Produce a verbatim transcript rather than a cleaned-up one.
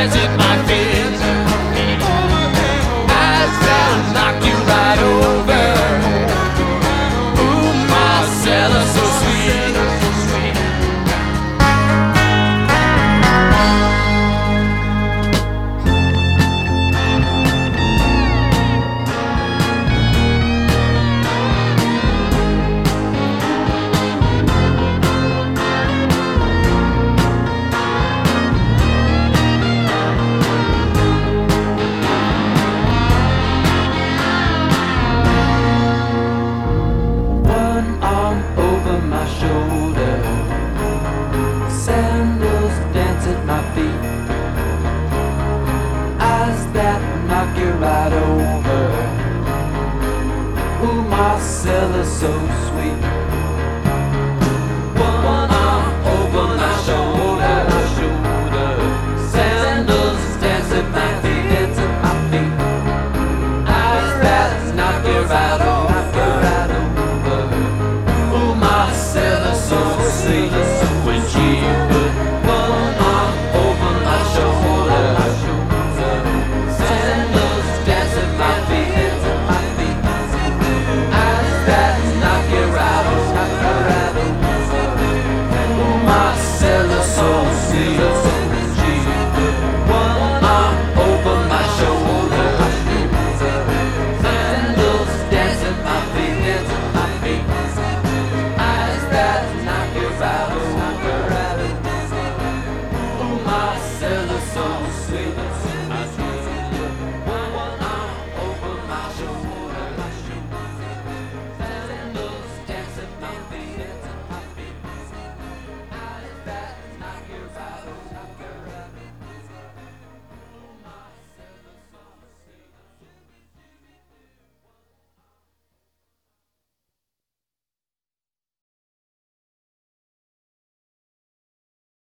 dance at my feet. Eyes that'll knock you right over. Ooh, Marcella, so sweet. Right over. Ooh, Marcella, so sweet. One arm over my shoulder, my shoulder. Sandals dance at my feet, dance at my feet. Eyes that knock you right over, right over. Ooh, Marcella, so sweet. When she put one arm over my shoulder, my shoulder. Sandals dance at my feet, dance at my feet. Eyes that knock you right over, right over. Ooh, Marcella, so sweet. When she put one arm over my shoulder, my shoulder. Sandals dance at my feet, dance at my feet. Eyes that knock you right over, right over. Ooh, Marcella, so sweet.